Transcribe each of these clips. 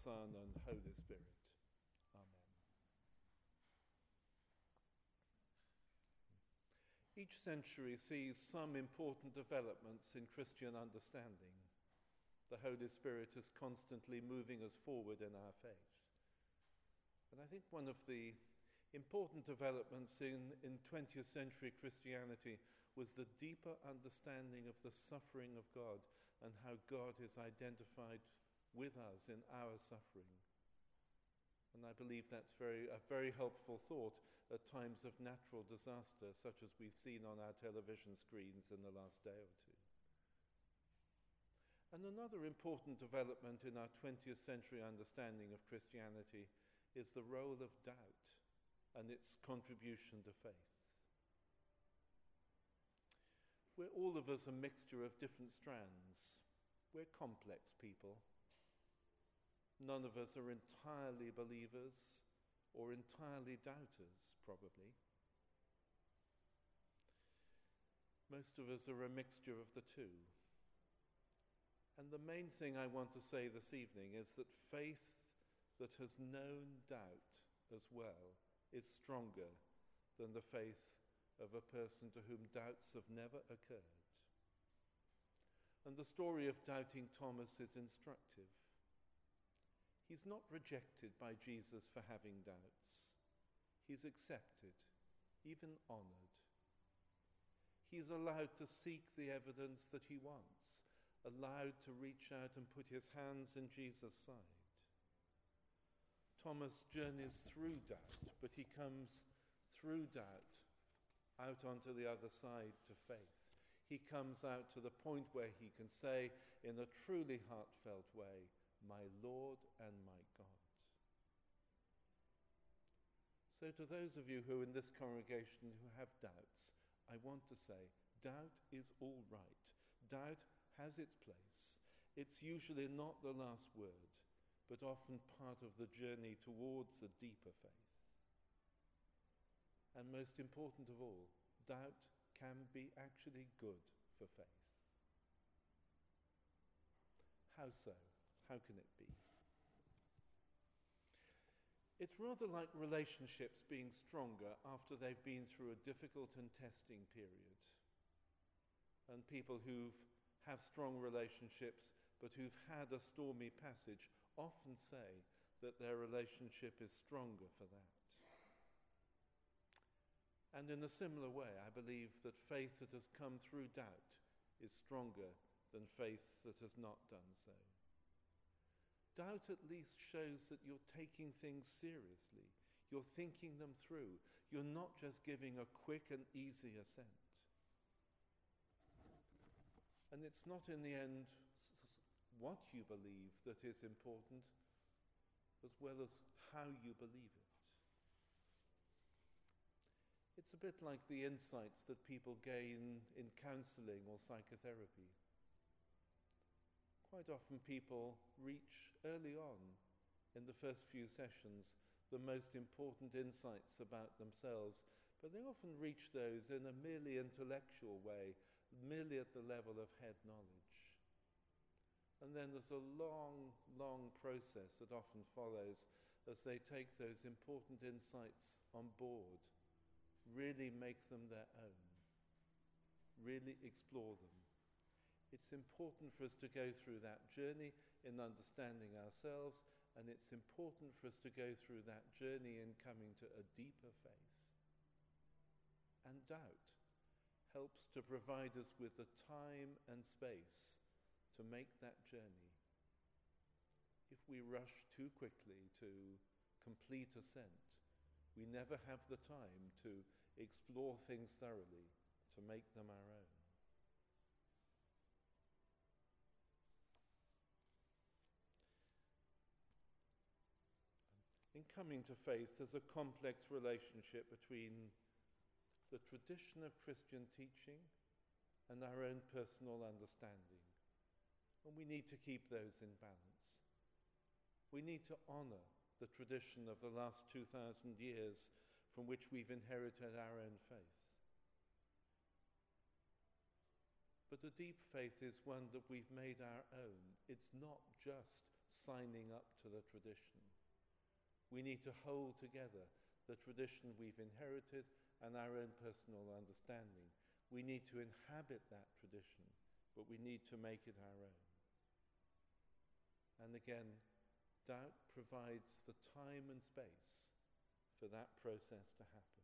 Son, and Holy Spirit. Amen. Each century sees some important developments in Christian understanding. The Holy Spirit is constantly moving us forward in our faith. And I think one of the important developments in 20th century Christianity was the deeper understanding of the suffering of God and how God is identified with us in our suffering. And I believe that's a very helpful thought at times of natural disaster, such as we've seen on our television screens in the last day or two. And another important development in our 20th century understanding of Christianity is the role of doubt and its contribution to faith. We're all of us a mixture of different strands. We're complex people. None of us are entirely believers or entirely doubters, probably. Most of us are a mixture of the two. And the main thing I want to say this evening is that faith that has known doubt as well is stronger than the faith of a person to whom doubts have never occurred. And the story of doubting Thomas is instructive. He's not rejected by Jesus for having doubts. He's accepted, even honored. He's allowed to seek the evidence that he wants, allowed to reach out and put his hands in Jesus' side. Thomas journeys through doubt, but he comes through doubt out onto the other side to faith. He comes out to the point where he can say in a truly heartfelt way, "My Lord and my God." So to those of you who are in this congregation who have doubts, I want to say, doubt is all right. Doubt has its place. It's usually not the last word, but often part of the journey towards a deeper faith. And most important of all, doubt can be actually good for faith. How so? How can it be? It's rather like relationships being stronger after they've been through a difficult and testing period. And people who have strong relationships but who've had a stormy passage often say that their relationship is stronger for that. And in a similar way, I believe that faith that has come through doubt is stronger than faith that has not done so. Doubt at least shows that you're taking things seriously. You're thinking them through. You're not just giving a quick and easy assent. And it's not in the end what you believe that is important, as well as how you believe it. It's a bit like the insights that people gain in counselling or psychotherapy. Quite often people reach early on in the first few sessions the most important insights about themselves, but they often reach those in a merely intellectual way, merely at the level of head knowledge. And then there's a long, long process that often follows as they take those important insights on board, really make them their own, really explore them. It's important for us to go through that journey in understanding ourselves, and it's important for us to go through that journey in coming to a deeper faith. And doubt helps to provide us with the time and space to make that journey. If we rush too quickly to complete assent, we never have the time to explore things thoroughly, to make them our own. In coming to faith, there's a complex relationship between the tradition of Christian teaching and our own personal understanding. And we need to keep those in balance. We need to honour the tradition of the last 2,000 years from which we've inherited our own faith. But a deep faith is one that we've made our own. It's not just signing up to the tradition. We need to hold together the tradition we've inherited and our own personal understanding. We need to inhabit that tradition, but we need to make it our own. And again, doubt provides the time and space for that process to happen.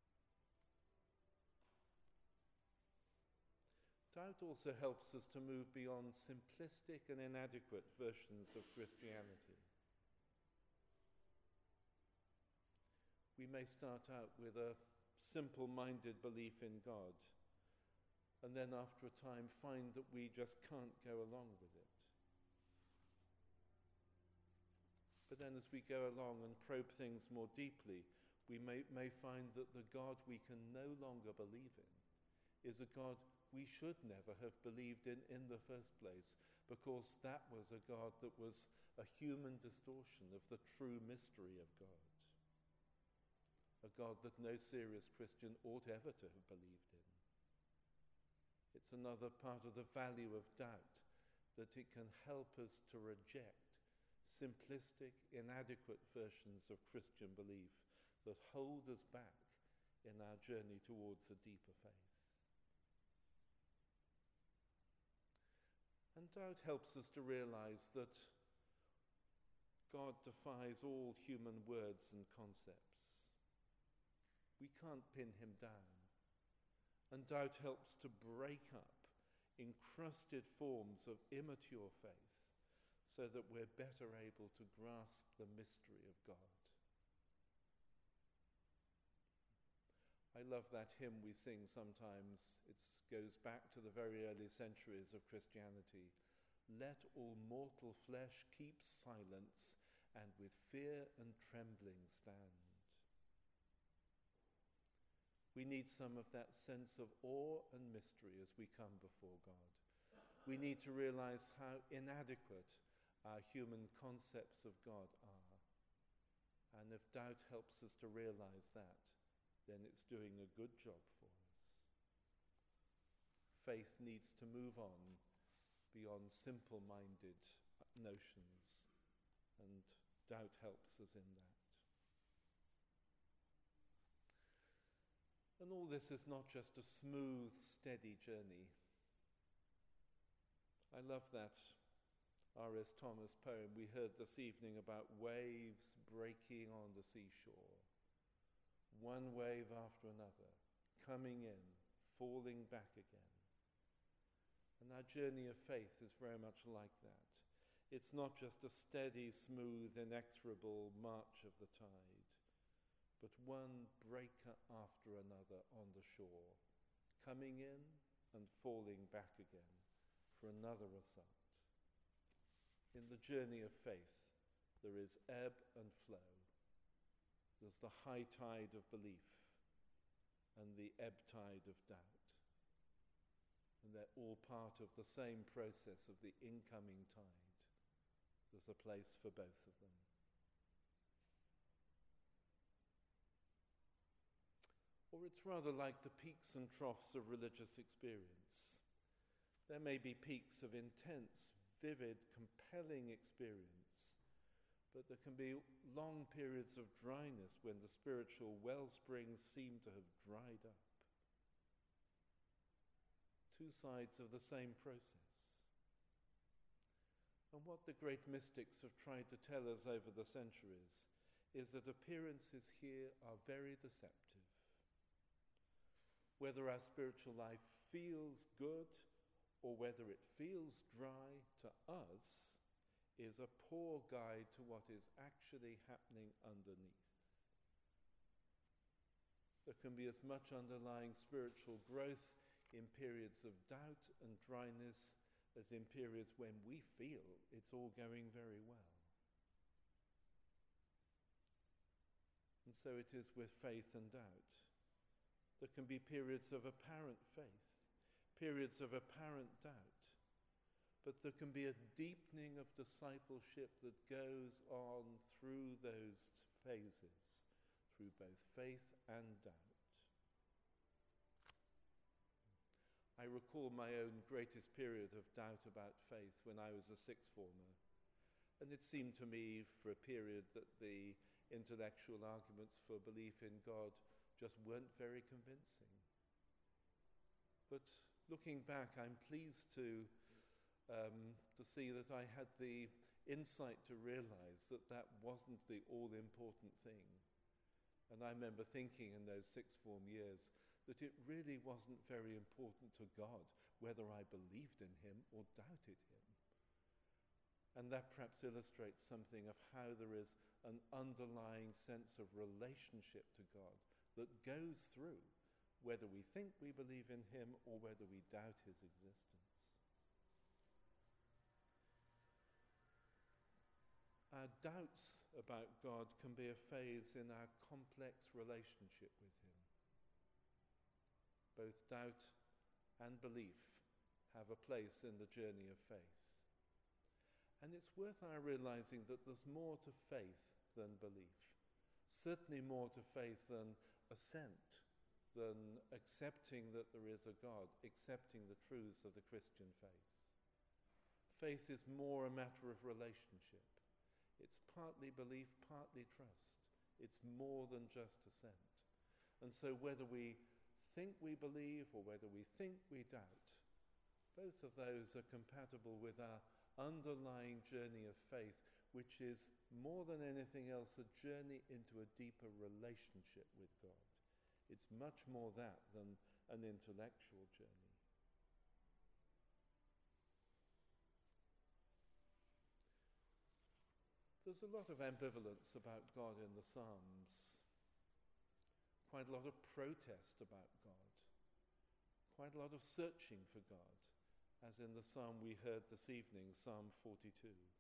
Doubt also helps us to move beyond simplistic and inadequate versions of Christianity. We may start out with a simple-minded belief in God, and then after a time find that we just can't go along with it. But then as we go along and probe things more deeply, we may find that the God we can no longer believe in is a God we should never have believed in the first place, because that was a God that was a human distortion of the true mystery of God. A God that no serious Christian ought ever to have believed in. It's another part of the value of doubt, that it can help us to reject simplistic, inadequate versions of Christian belief that hold us back in our journey towards a deeper faith. And doubt helps us to realize that God defies all human words and concepts. We can't pin him down. And doubt helps to break up encrusted forms of immature faith so that we're better able to grasp the mystery of God. I love that hymn we sing sometimes. It goes back to the very early centuries of Christianity. Let all mortal flesh keep silence, and with fear and trembling stand. We need some of that sense of awe and mystery as we come before God. We need to realize how inadequate our human concepts of God are. And if doubt helps us to realize that, then it's doing a good job for us. Faith needs to move on beyond simple-minded notions, and doubt helps us in that. And all this is not just a smooth, steady journey. I love that R.S. Thomas poem we heard this evening about waves breaking on the seashore. One wave after another, coming in, falling back again. And our journey of faith is very much like that. It's not just a steady, smooth, inexorable march of the tide, but one breaker after another on the shore, coming in and falling back again for another assault. In the journey of faith, there is ebb and flow. There's the high tide of belief and the ebb tide of doubt. And they're all part of the same process of the incoming tide. There's a place for both of them. Or it's rather like the peaks and troughs of religious experience. There may be peaks of intense, vivid, compelling experience, but there can be long periods of dryness when the spiritual wellsprings seem to have dried up. Two sides of the same process. And what the great mystics have tried to tell us over the centuries is that appearances here are very deceptive. Whether our spiritual life feels good or whether it feels dry to us is a poor guide to what is actually happening underneath. There can be as much underlying spiritual growth in periods of doubt and dryness as in periods when we feel it's all going very well. And so it is with faith and doubt. There can be periods of apparent faith, periods of apparent doubt, but there can be a deepening of discipleship that goes on through those phases, through both faith and doubt. I recall my own greatest period of doubt about faith when I was a sixth former. And it seemed to me for a period that the intellectual arguments for belief in God just weren't very convincing. But looking back, I'm pleased to see that I had the insight to realize that that wasn't the all-important thing. And I remember thinking in those sixth form years that it really wasn't very important to God whether I believed in him or doubted him. And that perhaps illustrates something of how there is an underlying sense of relationship to God that goes through whether we think we believe in him or whether we doubt his existence. Our doubts about God can be a phase in our complex relationship with him. Both doubt and belief have a place in the journey of faith. And it's worth our realizing that there's more to faith than belief. Certainly more to faith than assent, than accepting that there is a God, accepting the truths of the Christian faith. Faith is more a matter of relationship. It's partly belief, partly trust. It's more than just assent. And so whether we think we believe or whether we think we doubt, both of those are compatible with our underlying journey of faith, which is more than anything else a journey into a deeper relationship with God. It's much more that than an intellectual journey. There's a lot of ambivalence about God in the Psalms. Quite a lot of protest about God. Quite a lot of searching for God, as in the psalm we heard this evening, Psalm 42.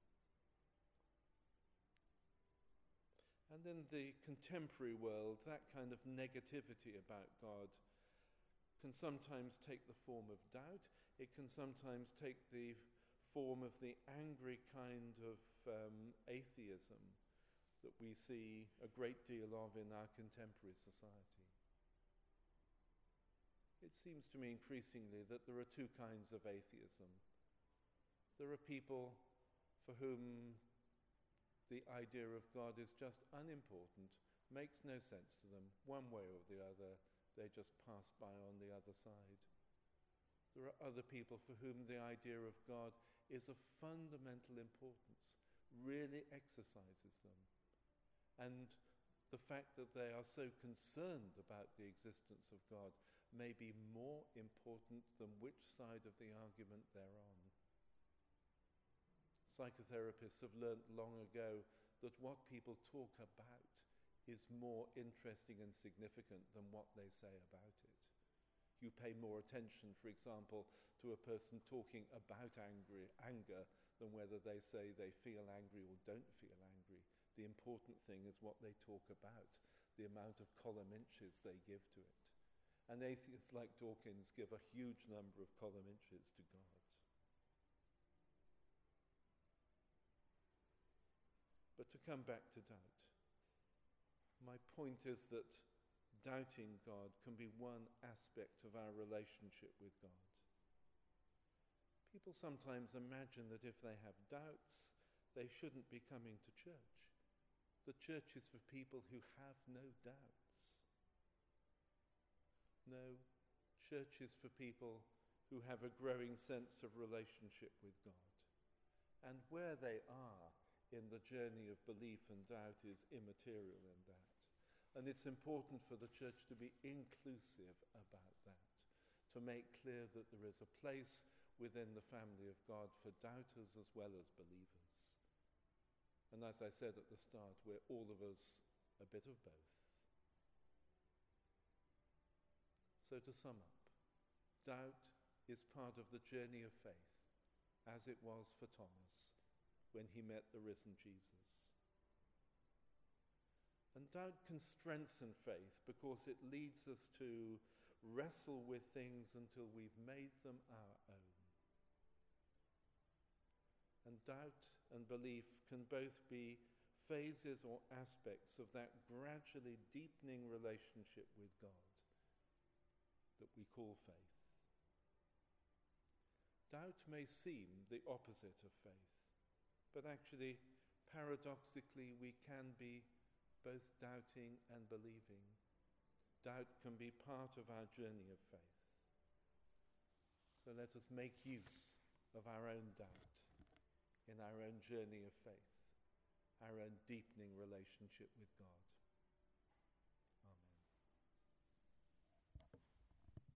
And in the contemporary world, that kind of negativity about God can sometimes take the form of doubt. It can sometimes take the form of the angry kind of atheism that we see a great deal of in our contemporary society. It seems to me increasingly that there are two kinds of atheism. There are people for whom the idea of God is just unimportant, makes no sense to them, one way or the other, they just pass by on the other side. There are other people for whom the idea of God is of fundamental importance, really exercises them. And the fact that they are so concerned about the existence of God may be more important than which side of the argument they're on. Psychotherapists have learnt long ago that what people talk about is more interesting and significant than what they say about it. You pay more attention, for example, to a person talking about anger than whether they say they feel angry or don't feel angry. The important thing is what they talk about, the amount of column inches they give to it. And atheists like Dawkins give a huge number of column inches to God. But to come back to doubt, my point is that doubting God can be one aspect of our relationship with God. People sometimes imagine that if they have doubts, they shouldn't be coming to church. The church is for people who have no doubts. No, church is for people who have a growing sense of relationship with God. And where they are in the journey of belief and doubt is immaterial in that. And it's important for the church to be inclusive about that, to make clear that there is a place within the family of God for doubters as well as believers. And as I said at the start, we're all of us a bit of both. So to sum up, doubt is part of the journey of faith, as it was for Thomas when he met the risen Jesus. And doubt can strengthen faith because it leads us to wrestle with things until we've made them our own. And doubt and belief can both be phases or aspects of that gradually deepening relationship with God that we call faith. Doubt may seem the opposite of faith. But actually, paradoxically, we can be both doubting and believing. Doubt can be part of our journey of faith. So let us make use of our own doubt in our own journey of faith, our own deepening relationship with God.